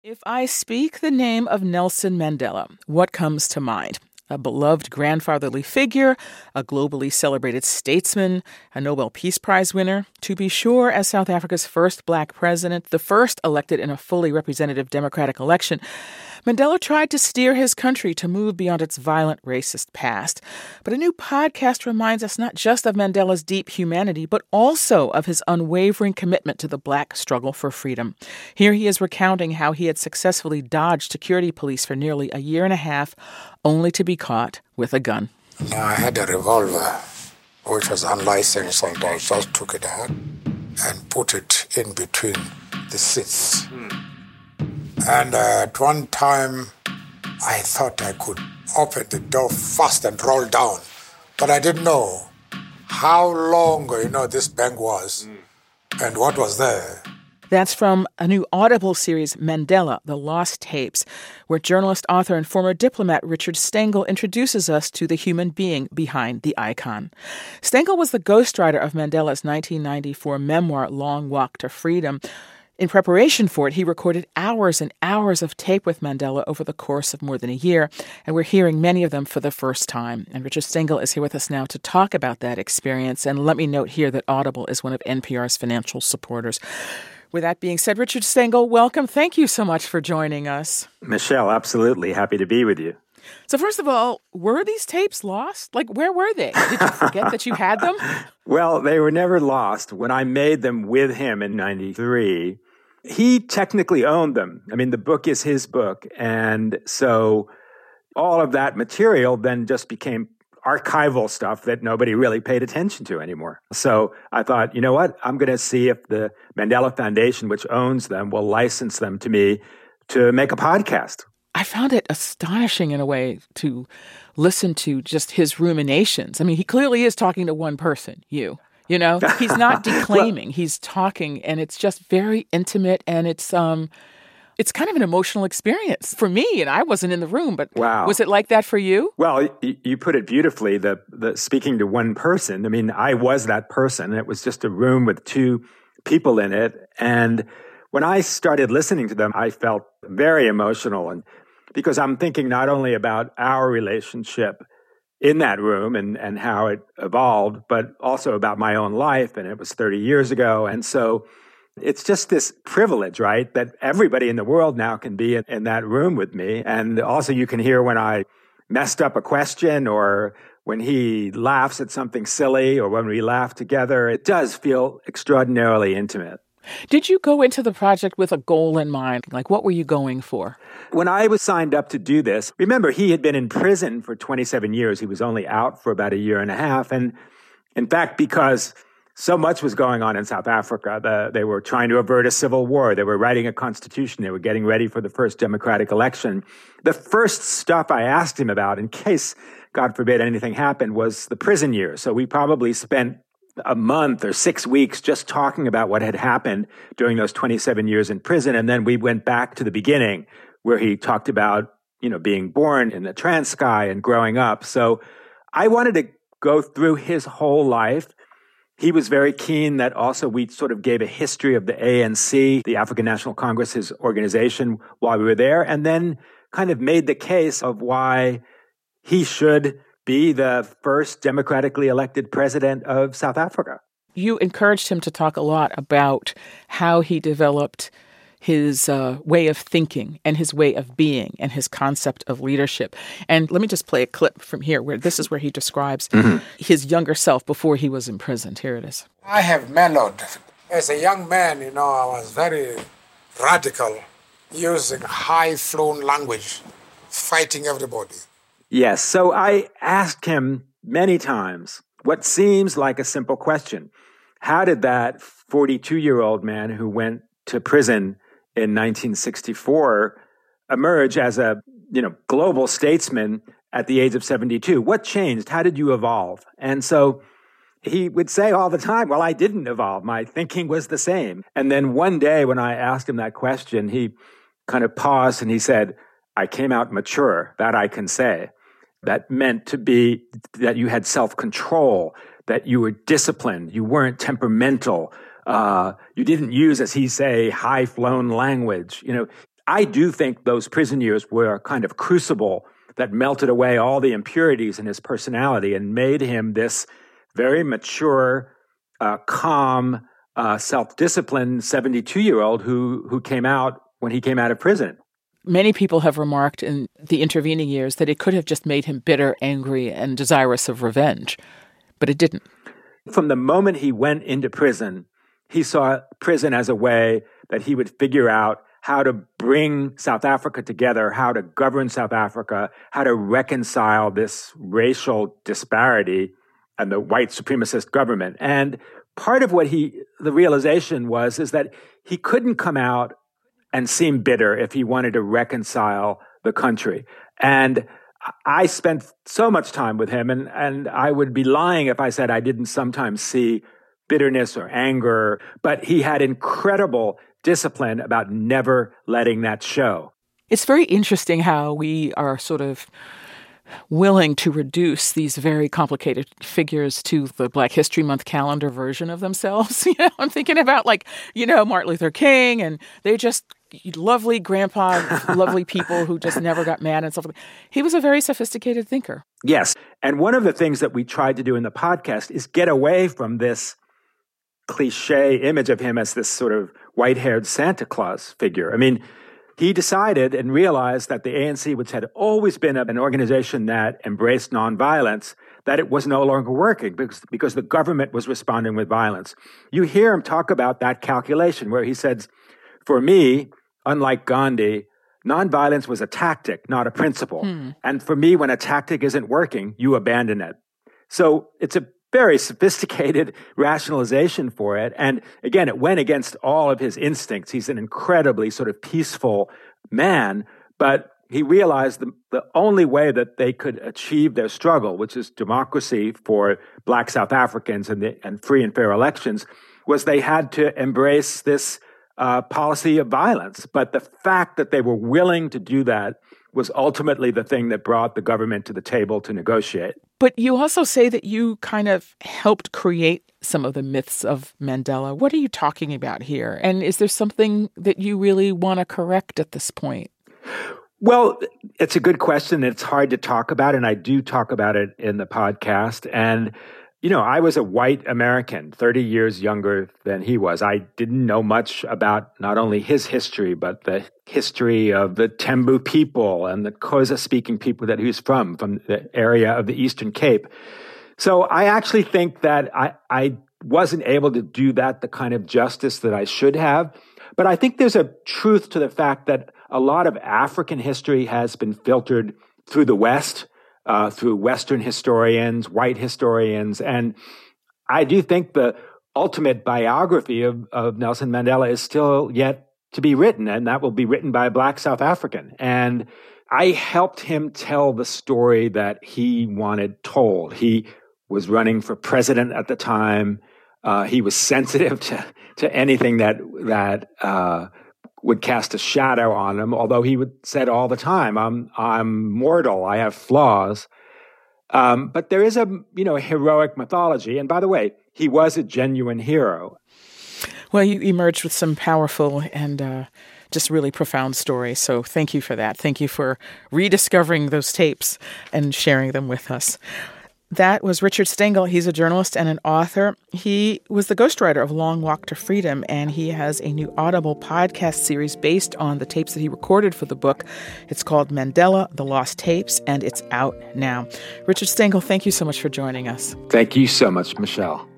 If I speak the name of Nelson Mandela, what comes to mind? A beloved grandfatherly figure, a globally celebrated statesman, a Nobel Peace Prize winner, to be sure, as South Africa's first black president, the first elected in a fully representative democratic election. Mandela tried to steer his country to move beyond its violent racist past. But a new podcast reminds us not just of Mandela's deep humanity, but also of his unwavering commitment to the black struggle for freedom. Here he is recounting how he had successfully dodged security police for nearly a year and a half, only to be caught with a gun. I had a revolver, which was unlicensed, and I just took it out and put it in between the seats. And at one time, I thought I could open the door fast and roll down. But I didn't know how long, this bank was and what was there. That's from a new Audible series, Mandela, The Lost Tapes, where journalist, author, and former diplomat Richard Stengel introduces us to the human being behind the icon. Stengel was the ghostwriter of Mandela's 1994 memoir, Long Walk to Freedom. In preparation for it, he recorded hours and hours of tape with Mandela over the course of more than a year, and we're hearing many of them for the first time. And Richard Stengel is here with us now to talk about that experience. And let me note here that Audible is one of NPR's financial supporters. With that being said, Richard Stengel, welcome. Thank you so much for joining us. Michelle, absolutely. Happy to be with you. So first of all, were these tapes lost? Like, where were they? Did you forget that you had them? Well, they were never lost. When I made them with him in 93, he technically owned them. I mean, the book is his book. And so all of that material then just became archival stuff that nobody really paid attention to anymore. So I thought, you know what? I'm going to see if the Mandela Foundation, which owns them, will license them to me to make a podcast. I found it astonishing in a way to listen to just his ruminations. I mean, he clearly is talking to one person, you. You know, he's not declaiming, he's talking, and it's just very intimate, and it's kind of an emotional experience for me, and I wasn't in the room, but wow. Was it like that for you? Well, you put it beautifully, the speaking to one person. I mean, I was that person. It was just a room with two people in it, and when I started listening to them, I felt very emotional, and because I'm thinking not only about our relationship in that room and how it evolved, but also about my own life. And it was 30 years ago. And so it's just this privilege, right? That everybody in the world now can be in that room with me. And also you can hear when I messed up a question or when he laughs at something silly or when we laugh together. It does feel extraordinarily intimate. Did you go into the project with a goal in mind? Like, what were you going for? When I was signed up to do this, remember, he had been in prison for 27 years. He was only out for about a year and a half. And in fact, because so much was going on in South Africa, they were trying to avert a civil war. They were writing a constitution. They were getting ready for the first democratic election. The first stuff I asked him about, in case, God forbid, anything happened, was the prison years. So we probably spent a month or 6 weeks just talking about what had happened during those 27 years in prison. And then we went back to the beginning where he talked about, being born in the Transkei and growing up. So I wanted to go through his whole life. He was very keen that also we sort of gave a history of the ANC, the African National Congress, his organization, while we were there, and then kind of made the case of why he should be the first democratically elected president of South Africa. You encouraged him to talk a lot about how he developed his way of thinking and his way of being and his concept of leadership. And let me just play a clip from here where this is where he describes his younger self before he was imprisoned. Here it is. I have mellowed. As a young man, I was very radical, using high-flown language, fighting everybody. Yes. So I asked him many times what seems like a simple question. How did that 42-year-old man who went to prison in 1964 emerge as a, global statesman at the age of 72? What changed? How did you evolve? And so he would say all the time, well, I didn't evolve. My thinking was the same. And then one day when I asked him that question, he kind of paused and he said, I came out mature, that I can say. That meant to be that you had self-control, that you were disciplined, you weren't temperamental, you didn't use, as he say, high-flown language. I do think those prison years were a kind of crucible that melted away all the impurities in his personality and made him this very mature, calm, self-disciplined 72-year-old who came out when he came out of prison. Many people have remarked in the intervening years that it could have just made him bitter, angry, and desirous of revenge, but it didn't. From the moment he went into prison, he saw prison as a way that he would figure out how to bring South Africa together, how to govern South Africa, how to reconcile this racial disparity and the white supremacist government. And part of what the realization is that he couldn't come out and seem bitter if he wanted to reconcile the country. And I spent so much time with him, and I would be lying if I said I didn't sometimes see bitterness or anger, but he had incredible discipline about never letting that show. It's very interesting how we are sort of willing to reduce these very complicated figures to the Black History Month calendar version of themselves. I'm thinking about Martin Luther King, and they're just lovely grandpa, lovely people who just never got mad and stuff. He was a very sophisticated thinker. Yes. And one of the things that we tried to do in the podcast is get away from this cliche image of him as this sort of white-haired Santa Claus figure. I mean, he decided and realized that the ANC, which had always been an organization that embraced nonviolence, that it was no longer working because the government was responding with violence. You hear him talk about that calculation where he said, for me, unlike Gandhi, nonviolence was a tactic, not a principle. And for me, when a tactic isn't working, you abandon it. So it's a very sophisticated rationalization for it. And again, it went against all of his instincts. He's an incredibly sort of peaceful man, but he realized the only way that they could achieve their struggle, which is democracy for Black South Africans and free and fair elections, was they had to embrace this policy of violence. But the fact that they were willing to do that was ultimately the thing that brought the government to the table to negotiate. But you also say that you kind of helped create some of the myths of Mandela. What are you talking about here? And is there something that you really want to correct at this point? Well, it's a good question. It's hard to talk about, and I do talk about it in the podcast. And I was a white American, 30 years younger than he was. I didn't know much about not only his history, but the history of the Tembu people and the Xhosa-speaking people that he was from the area of the Eastern Cape. So I actually think that I wasn't able to do that the kind of justice that I should have. But I think there's a truth to the fact that a lot of African history has been filtered through the West, through Western historians, white historians. And I do think the ultimate biography of Nelson Mandela is still yet to be written, and that will be written by a Black South African. And I helped him tell the story that he wanted told. He was running for president at the time. He was sensitive to anything that would cast a shadow on him, although he said all the time, I'm mortal, I have flaws. But there is a heroic mythology. And by the way, he was a genuine hero. Well, you emerged with some powerful and just really profound stories. So thank you for that. Thank you for rediscovering those tapes and sharing them with us. That was Richard Stengel. He's a journalist and an author. He was the ghostwriter of Long Walk to Freedom, and he has a new Audible podcast series based on the tapes that he recorded for the book. It's called Mandela, The Lost Tapes, and it's out now. Richard Stengel, thank you so much for joining us. Thank you so much, Michelle.